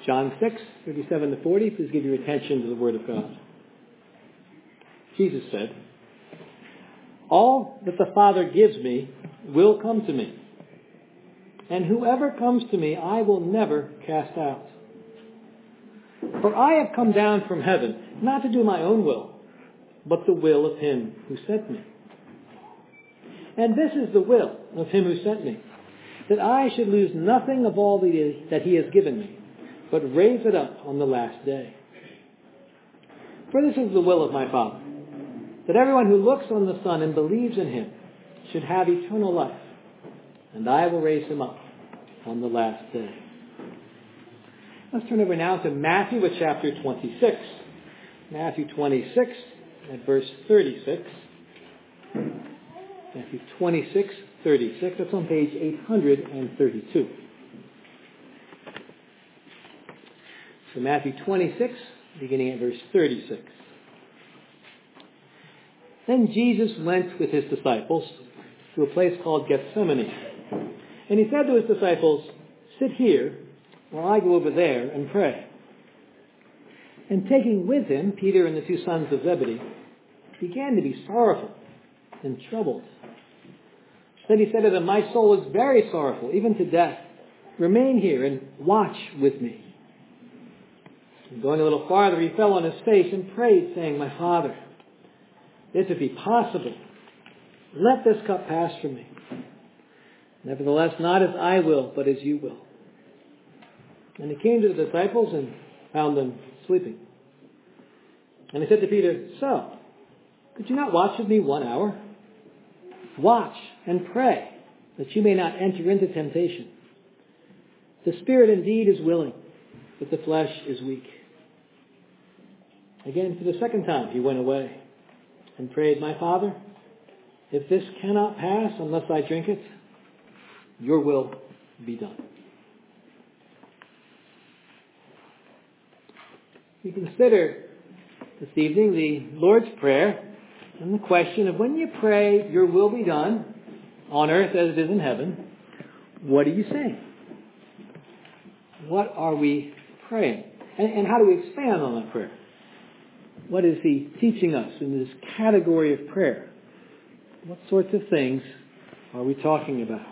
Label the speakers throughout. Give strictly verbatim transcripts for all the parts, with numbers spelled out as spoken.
Speaker 1: John six, thirty-seven to forty, please give your attention to the Word of God. Jesus said, "All that the Father gives me will come to me, and whoever comes to me I will never cast out. For I have come down from heaven, not to do my own will, but the will of him who sent me. And this is the will of him who sent me, that I should lose nothing of all that he has given me, but raise it up on the last day. For this is the will of my Father, that everyone who looks on the Son and believes in him should have eternal life, and I will raise him up on the last day." Let's turn over now to Matthew with chapter twenty-six. Matthew twenty-six at verse thirty-six. Matthew twenty-six, thirty-six. That's on page eight hundred thirty-two. So Matthew twenty-six, beginning at verse thirty-six. "Then Jesus went with his disciples to a place called Gethsemane. And he said to his disciples, 'Sit here while I go over there and pray.' And taking with him Peter and the two sons of Zebedee, he began to be sorrowful and troubled. Then he said to them, 'My soul is very sorrowful, even to death. Remain here and watch with me.' And going a little farther, he fell on his face and prayed, saying, 'My Father, if it be possible, let this cup pass from me. Nevertheless, not as I will, but as you will.' And he came to the disciples and found them sleeping. And he said to Peter, 'So, could you not watch with me one hour? Watch and pray, that you may not enter into temptation. The spirit indeed is willing, but the flesh is weak.' Again, for the second time, he went away and prayed, 'My Father, if this cannot pass unless I drink it, your will be done.'" We consider this evening the Lord's Prayer and the question of, when you pray, your will be done on earth as it is in heaven, what are you saying? What are we praying? And, and how do we expand on that prayer? What is he teaching us in this category of prayer? What sorts of things are we talking about?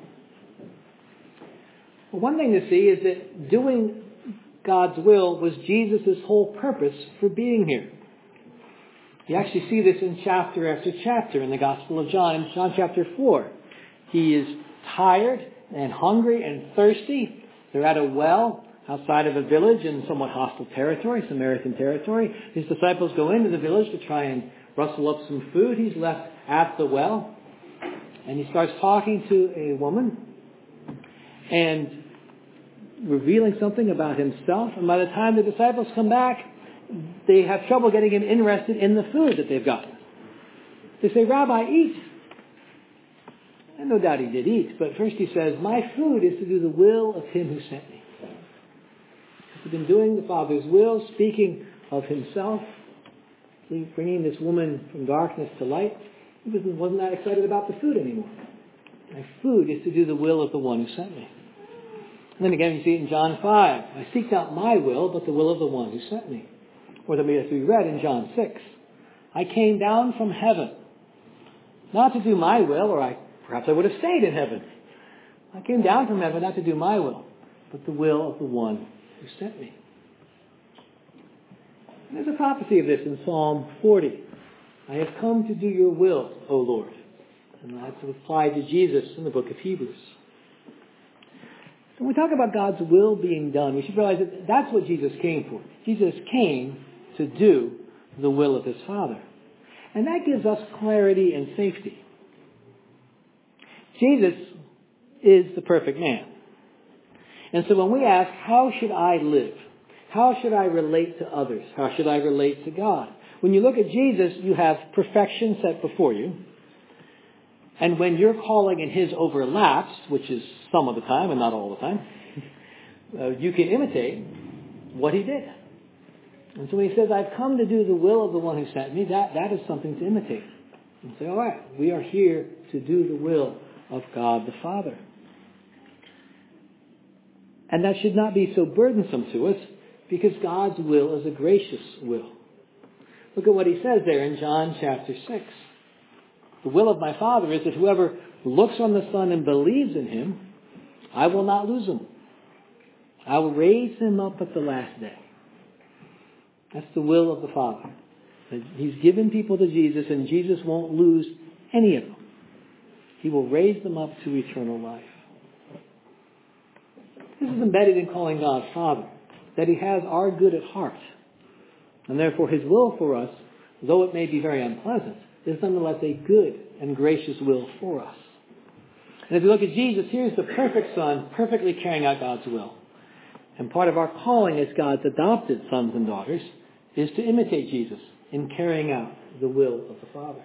Speaker 1: Well, one thing to see is that doing God's will was Jesus' whole purpose for being here. You actually see this in chapter after chapter in the Gospel of John. In John chapter four, he is tired and hungry and thirsty. They're at a well outside of a village in somewhat hostile territory, Samaritan territory. His disciples go into the village to try and rustle up some food. He's left at the well, and he starts talking to a woman and revealing something about himself. And by the time the disciples come back, they have trouble getting him interested in the food that they've got. They say, "Rabbi, eat." And no doubt he did eat, but first he says, "My food is to do the will of him who sent me." He's been doing the Father's will, speaking of himself, bringing this woman from darkness to light. He wasn't, wasn't that excited about the food anymore. My food is to do the will of the one who sent me. And then again, you see it in John five. "I seek not my will, but the will of the one who sent me." Or that we read in John six. "I came down from heaven, not to do my will," or I perhaps I would have stayed in heaven. "I came down from heaven not to do my will, but the will of the one who sent me." And there's a prophecy of this in Psalm forty. "I have come to do your will, O Lord." And that's applied to Jesus in the book of Hebrews. When we talk about God's will being done, we should realize that that's what Jesus came for. Jesus came to do the will of his Father. And that gives us clarity and safety. Jesus is the perfect man. And so when we ask, how should I live? How should I relate to others? How should I relate to God? When you look at Jesus, you have perfection set before you. And when your calling and his overlaps, which is some of the time and not all the time, uh, you can imitate what he did. And so when he says, "I've come to do the will of the one who sent me," that, that is something to imitate. And say, all right, we are here to do the will of God the Father. And that should not be so burdensome to us, because God's will is a gracious will. Look at what he says there in John chapter six. The will of my Father is that whoever looks on the Son and believes in him, I will not lose him. I will raise him up at the last day. That's the will of the Father. He's given people to Jesus, and Jesus won't lose any of them. He will raise them up to eternal life. This is embedded in calling God Father, that he has our good at heart. And therefore his will for us, though it may be very unpleasant, is nonetheless a good and gracious will for us. And if you look at Jesus, here's the perfect Son, perfectly carrying out God's will. And part of our calling as God's adopted sons and daughters is to imitate Jesus in carrying out the will of the Father.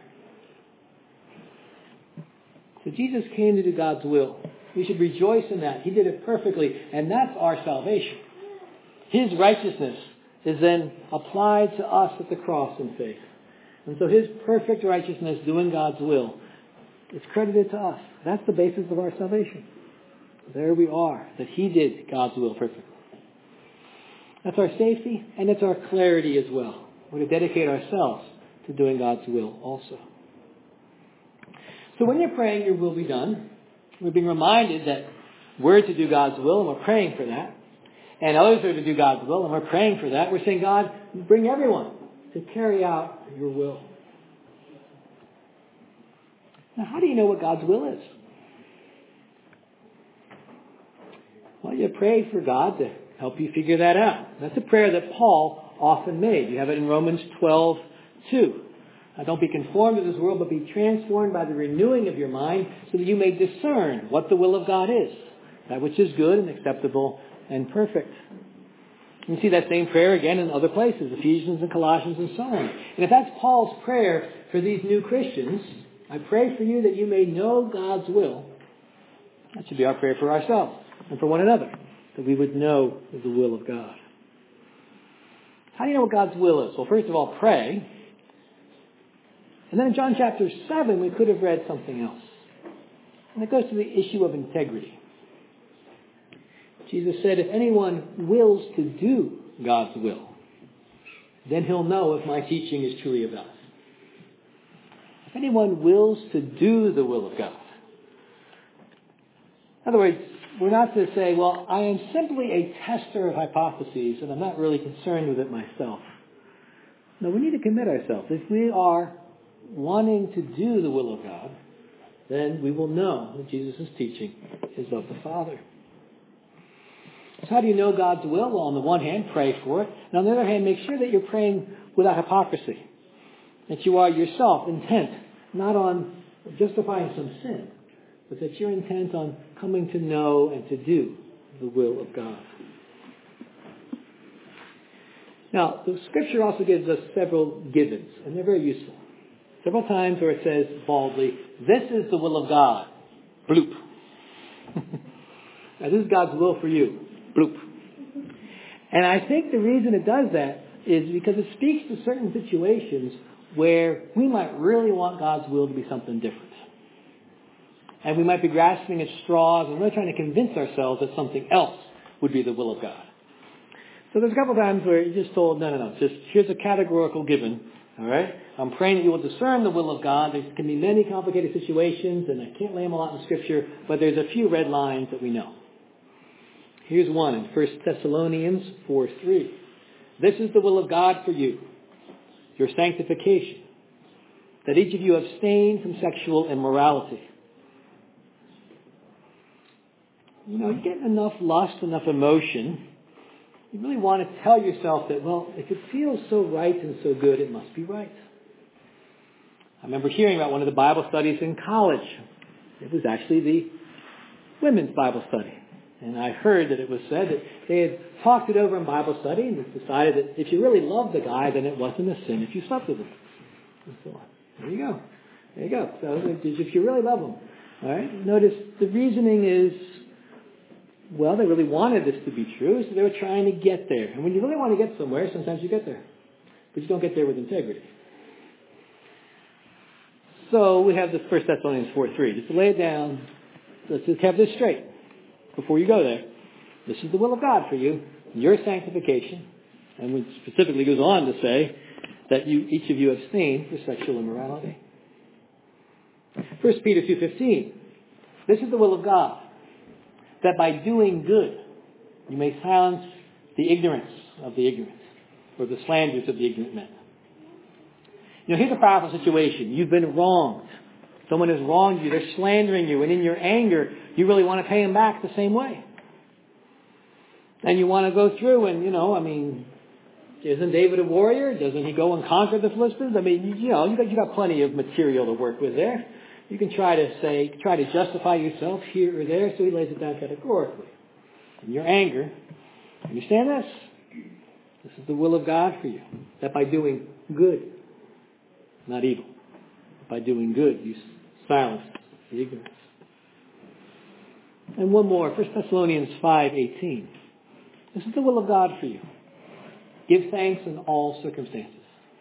Speaker 1: So Jesus came to do God's will. We should rejoice in that. He did it perfectly, and that's our salvation. His righteousness is then applied to us at the cross in faith. And so his perfect righteousness doing God's will is credited to us. That's the basis of our salvation. There we are, that he did God's will perfectly. That's our safety, and it's our clarity as well. We're to dedicate ourselves to doing God's will also. So when you're praying, your will be done, we're being reminded that we're to do God's will, and we're praying for that. And others are to do God's will, and we're praying for that. We're saying, God, bring everyone to carry out your will. Now, how do you know what God's will is? Well, you pray for God to help you figure that out. That's a prayer that Paul often made. You have it in Romans twelve two. Now, don't be conformed to this world, but be transformed by the renewing of your mind, so that you may discern what the will of God is, that which is good and acceptable and perfect. You see that same prayer again in other places, Ephesians and Colossians and so on. And if that's Paul's prayer for these new Christians, I pray for you that you may know God's will. That should be our prayer for ourselves and for one another, that we would know the will of God. How do you know what God's will is? Well, first of all, pray. And then in John chapter seven, we could have read something else. And it goes to the issue of integrity. Jesus said, if anyone wills to do God's will, then he'll know if my teaching is truly of God. If anyone wills to do the will of God. In other words, we're not to say, well, I am simply a tester of hypotheses and I'm not really concerned with it myself. No, we need to commit ourselves. If we are wanting to do the will of God, then we will know that Jesus' teaching is of the Father. So how do you know God's will? Well, on the one hand, pray for it. And on the other hand, make sure that you're praying without hypocrisy. That you are yourself intent, not on justifying some sin, but that you're intent on coming to know and to do the will of God. Now, the Scripture also gives us several givens, and they're very useful. Several times where it says boldly, this is the will of God. Bloop. Now, this is God's will for you. Bloop. And I think the reason it does that is because it speaks to certain situations where we might really want God's will to be something different. And we might be grasping at straws and really trying to convince ourselves that something else would be the will of God. So there's a couple of times where you're just told, no, no, no, just here's a categorical given. All right? I'm praying that you will discern the will of God. There can be many complicated situations, and I can't lay them a lot in Scripture, but there's a few red lines that we know. Here's one in First Thessalonians four three. This is the will of God for you, your sanctification, that each of you abstain from sexual immorality. You know, you get enough lust, enough emotion, you really want to tell yourself that, well, if it feels so right and so good, it must be right. I remember hearing about one of the Bible studies in college. It was actually the women's Bible study. And I heard that it was said that they had talked it over in Bible study and decided that if you really loved the guy, then it wasn't a sin if you slept with him. And so on. There you go. There you go. So if you really love him. All right. Notice the reasoning is, well, they really wanted this to be true, so they were trying to get there. And when you really want to get somewhere, sometimes you get there. But you don't get there with integrity. So we have this First Thessalonians four three. Just to lay it down, let's just have this straight before you go there. This is the will of God for you, your sanctification. And it specifically goes on to say that you, each of you abstain for sexual immorality. First Peter two fifteen. This is the will of God, that by doing good you may silence the ignorance of the ignorant, or the slanders of the ignorant men. You know, here's a powerful situation. You've been wronged. Someone has wronged you. They're slandering you. And in your anger, you really want to pay them back the same way. And you want to go through and, you know, I mean, isn't David a warrior? Doesn't he go and conquer the Philistines? I mean, you know, you got, you got plenty of material to work with there. You can try to say, try to justify yourself here or there. So he lays it down categorically. In your anger, understand this. This is the will of God for you. That by doing good, not evil, by doing good, you silence the ignorance. And one more, First Thessalonians five eighteen. This is the will of God for you. Give thanks in all circumstances.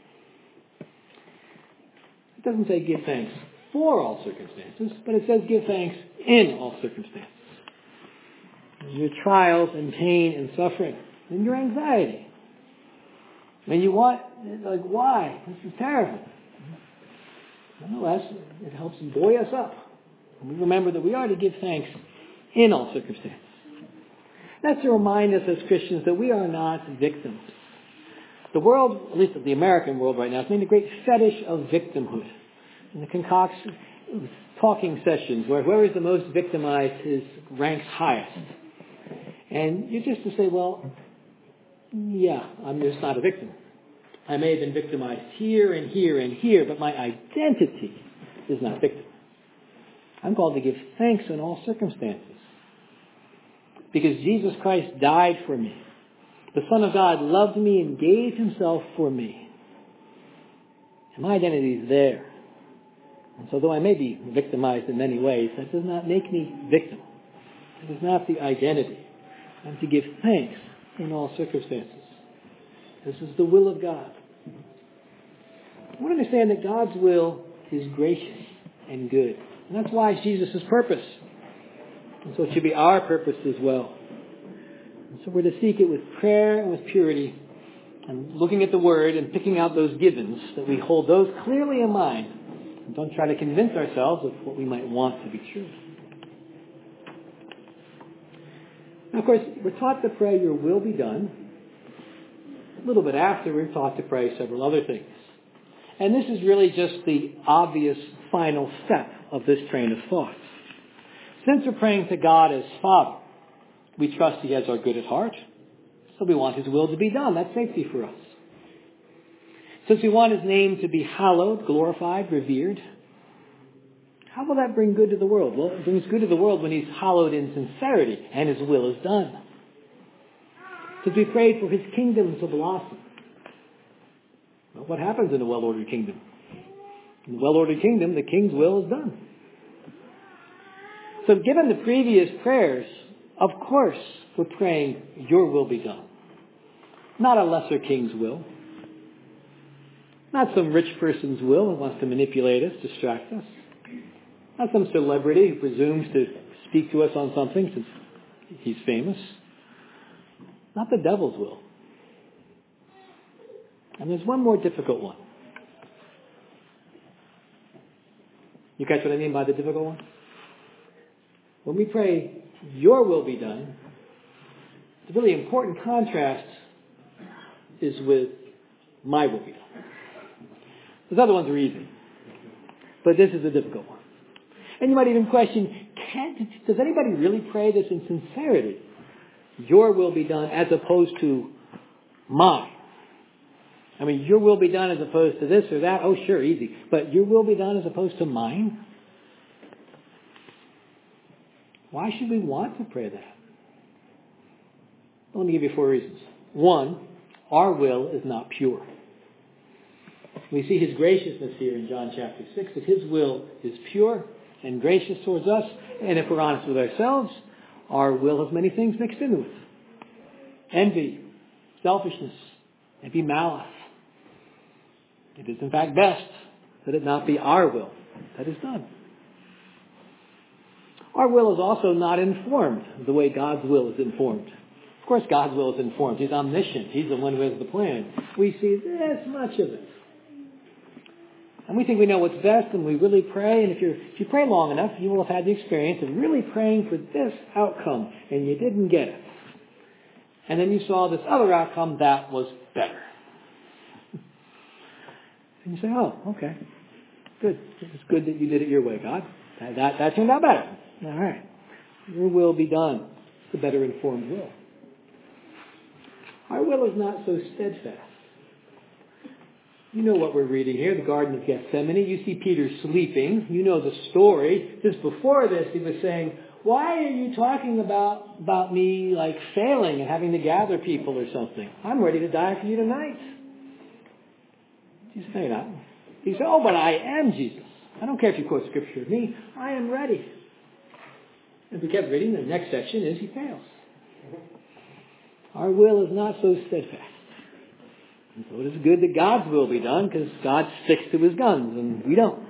Speaker 1: It doesn't say give thanks for all circumstances, but it says give thanks in all circumstances. In your trials and pain and suffering, in your anxiety. And you want, like, why? This is terrible. Nonetheless, it helps buoy us up. And we remember that we are to give thanks in all circumstances. That's to remind us as Christians that we are not victims. The world, at least the American world right now, has made a great fetish of victimhood. And it concocts talking sessions where whoever is the most victimized is ranks highest. And you're just to say, well, yeah, I'm just not a victim. I may have been victimized here and here and here, but my identity is not victim. I'm called to give thanks in all circumstances. Because Jesus Christ died for me. The Son of God loved me and gave himself for me. And my identity is there. And so though I may be victimized in many ways, that does not make me victim. It is not the identity. I'm to give thanks in all circumstances. This is the will of God. I want to understand that God's will is gracious and good. And that's why it's Jesus' purpose. And so it should be our purpose as well. And so we're to seek it with prayer and with purity, and looking at the Word and picking out those givens, that we hold those clearly in mind and don't try to convince ourselves of what we might want to be true. Now, of course, we're taught to pray, your will be done. A little bit after, we're taught to pray several other things. And this is really just the obvious final step of this train of thought. Since we're praying to God as Father, we trust He has our good at heart, so we want His will to be done. That's safety for us. Since we want His name to be hallowed, glorified, revered, how will that bring good to the world? Well, it brings good to the world when He's hallowed in sincerity and His will is done. Since we pray for His kingdom to blossom. Well, what happens in a well-ordered kingdom? In a well-ordered kingdom, the king's will is done. So given the previous prayers, of course, we're praying, your will be done. Not a lesser king's will. Not some rich person's will who wants to manipulate us, distract us. Not some celebrity who presumes to speak to us on something since he's famous. Not the devil's will. And there's one more difficult one. You catch what I mean by the difficult one? When we pray, your will be done, the really important contrast is with my will be done. Those other ones are easy. But this is a difficult one. And you might even question, can, does anybody really pray this in sincerity? Your will be done as opposed to mine. I mean, your will be done as opposed to this or that. Oh, sure, easy. But your will be done as opposed to mine? Why should we want to pray that? Well, let me give you four reasons. One, our will is not pure. We see His graciousness here in John chapter six, that His will is pure and gracious towards us. And if we're honest with ourselves, our will has many things mixed into it. Envy, selfishness, maybe malice. It is in fact best that it not be our will that is done. Our will is also not informed the way God's will is informed. Of course, God's will is informed. He's omniscient. He's the one who has the plan. We see this much of it. And we think we know what's best, and we really pray. And if, you're, if you pray long enough, you will have had the experience of really praying for this outcome, and you didn't get it. And then you saw this other outcome that was better. And you say, oh, okay. Good. It's good that you did it your way, God. That, that, that turned out better. All right. Your will be done. It's a better informed will. Our will is not so steadfast. You know what we're reading here, the Garden of Gethsemane. You see Peter sleeping. You know the story. Just before this, he was saying, why are you talking about, about me like failing and having to gather people or something? I'm ready to die for you tonight. Jesus, no, you're not. He said, oh, but I am Jesus. I don't care if you quote scripture of me. I am ready. And if we kept reading, the next section is he fails. Our will is not so steadfast. And so it is good that God's will be done, because God sticks to his guns and we don't.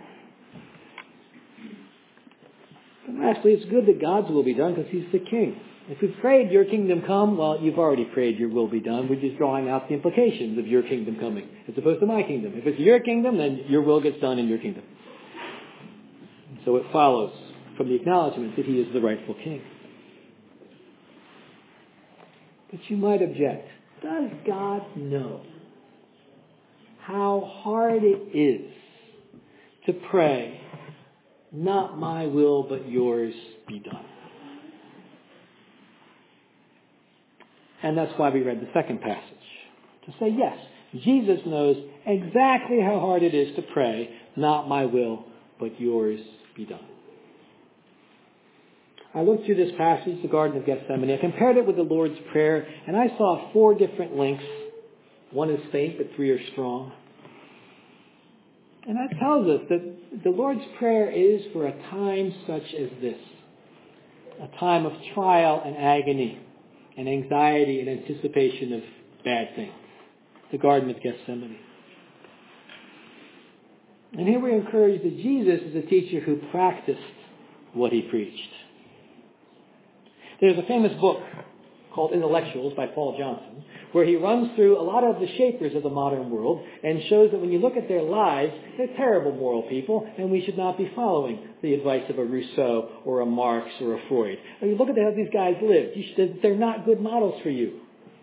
Speaker 1: And lastly, it's good that God's will be done because he's the king. If we've prayed your kingdom come, well, you've already prayed your will be done. We're just drawing out the implications of your kingdom coming as opposed to my kingdom. If it's your kingdom, then your will gets done in your kingdom. So it follows from the acknowledgement that he is the rightful king. But you might object, does God know how hard it is to pray, not my will but yours be done? And that's why we read the second passage. To say, yes, Jesus knows exactly how hard it is to pray, not my will but yours be done. I looked through this passage, the Garden of Gethsemane. I compared it with the Lord's Prayer, and I saw four different links. One is faint, but three are strong. And that tells us that the Lord's Prayer is for a time such as this. A time of trial and agony and anxiety and anticipation of bad things. The Garden of Gethsemane. And here we're encouraged that Jesus is a teacher who practiced what he preached. There's a famous book called Intellectuals by Paul Johnson, where he runs through a lot of the shapers of the modern world and shows that when you look at their lives, they're terrible moral people, and we should not be following the advice of a Rousseau or a Marx or a Freud. When you look at how these guys lived, you should, they're not good models for you.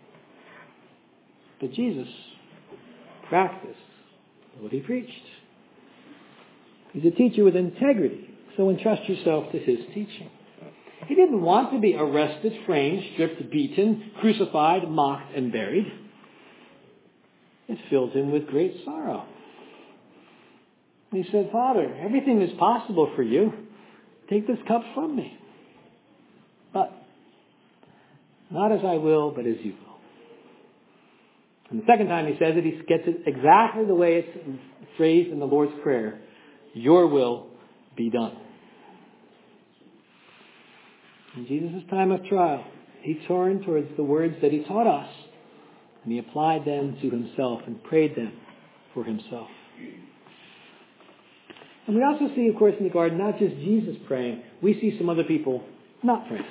Speaker 1: But Jesus practiced what he preached. He's a teacher with integrity, so entrust yourself to his teaching. He didn't want to be arrested, framed, stripped, beaten, crucified, mocked, and buried. It filled him with great sorrow. He said, Father, everything is possible for you. Take this cup from me. But not as I will, but as you will. And the second time he says it, he gets it exactly the way it's phrased in the Lord's Prayer. Your will be done. In Jesus' time of trial, he turned towards the words that he taught us, and he applied them to himself and prayed them for himself. And we also see, of course, in the garden, not just Jesus praying, we see some other people not praying.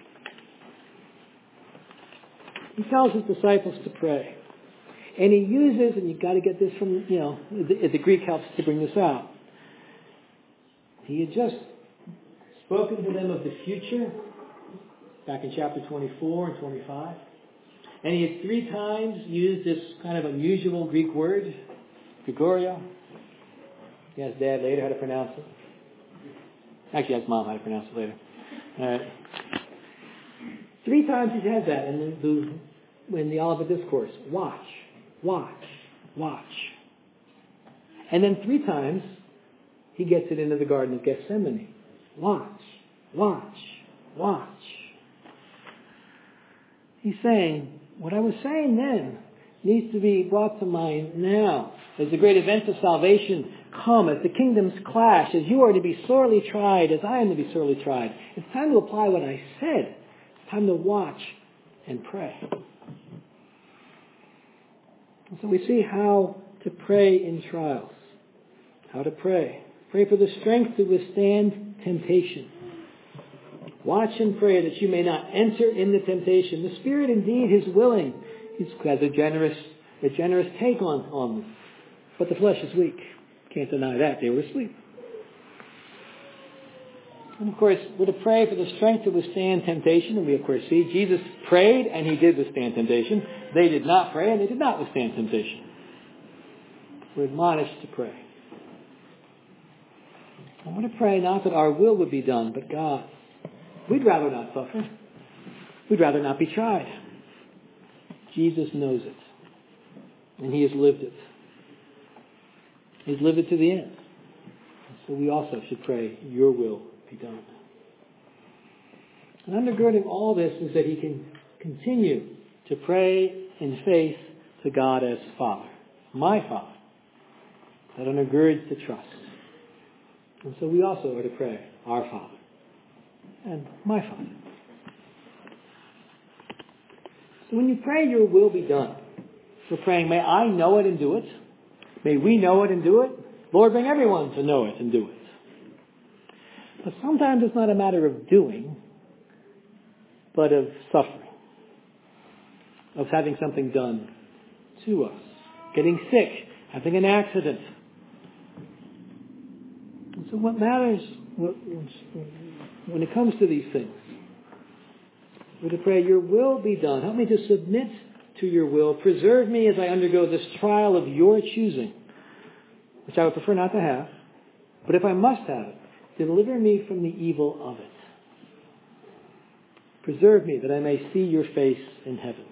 Speaker 1: He tells his disciples to pray. And he uses, and you've got to get this from, you know, the, the Greek helps to bring this out. He had just spoken to them of the future, back in chapter twenty-four and twenty-five. And he had three times used this kind of unusual Greek word, Gregoria. He asked Dad later how to pronounce it. Actually, asked Mom how to pronounce it later. All right. Three times he has that in the, the, in the Olivet Discourse. Watch, watch, watch. And then three times he gets it into the Garden of Gethsemane. Watch, watch, watch. He's saying, what I was saying then needs to be brought to mind now. As the great events of salvation come, as the kingdoms clash, as you are to be sorely tried, as I am to be sorely tried. It's time to apply what I said. It's time to watch and pray. And so we see how to pray in trials. How to pray. Pray for the strength to withstand temptation. Watch and pray that you may not enter into temptation. The Spirit indeed is willing. He has a generous, a generous take on, on them. But the flesh is weak. Can't deny that. They were asleep. And of course, we're to pray for the strength to withstand temptation. And we of course see Jesus prayed and he did withstand temptation. They did not pray and they did not withstand temptation. We're admonished to pray. I want to pray not that our will would be done, but God. We'd rather not suffer. We'd rather not be tried. Jesus knows it. And he has lived it. He's lived it to the end. So we also should pray, your will be done. And undergirding all this is that he can continue to pray in faith to God as Father. My Father. That undergirds the trust. And so we also are to pray, our Father. And my Father. So when you pray, your will be done. We're praying, may I know it and do it. May we know it and do it. Lord, bring everyone to know it and do it. But sometimes it's not a matter of doing, but of suffering. Of having something done to us. Getting sick. Having an accident. And so what matters when it comes to these things, we're to pray, your will be done. Help me to submit to your will. Preserve me as I undergo this trial of your choosing, which I would prefer not to have. But if I must have it, deliver me from the evil of it. Preserve me that I may see your face in heaven.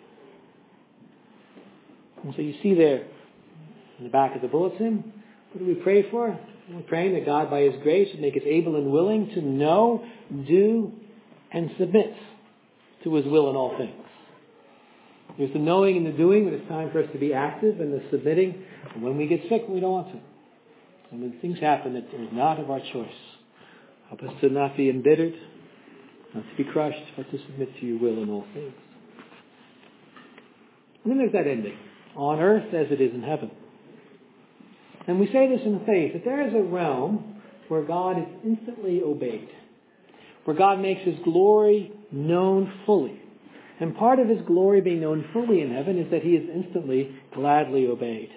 Speaker 1: And so you see there in the back of the bulletin, what do we pray for? We're praying that God, by his grace, would make us able and willing to know, do, and submit to his will in all things. There's the knowing and the doing when it's time for us to be active, and the submitting when we get sick and we don't want to. And when things happen that are not of our choice, help us to not be embittered, not to be crushed, but to submit to your will in all things. And then there's that ending. On earth as it is in heaven. And we say this in faith, that there is a realm where God is instantly obeyed. Where God makes his glory known fully. And part of his glory being known fully in heaven is that he is instantly, gladly obeyed.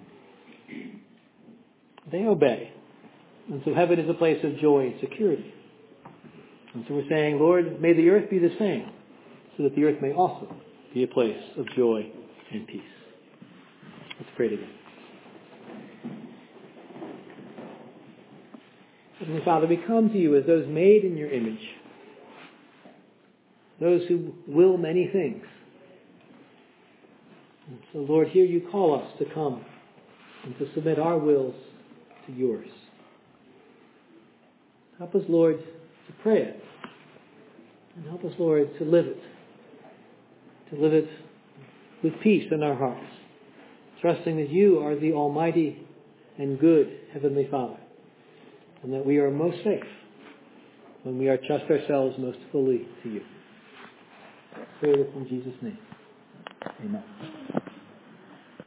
Speaker 1: They obey. And so heaven is a place of joy and security. And so we're saying, Lord, may the earth be the same, so that the earth may also be a place of joy and peace. Let's pray together. Heavenly Father, we come to you as those made in your image. Those who will many things. And so, Lord, here you call us to come and to submit our wills to yours. Help us, Lord, to pray it. And help us, Lord, to live it. To live it with peace in our hearts. Trusting that you are the almighty and good Heavenly Father. And that we are most safe when we are trust ourselves most fully to you. I pray this in Jesus' name. Amen.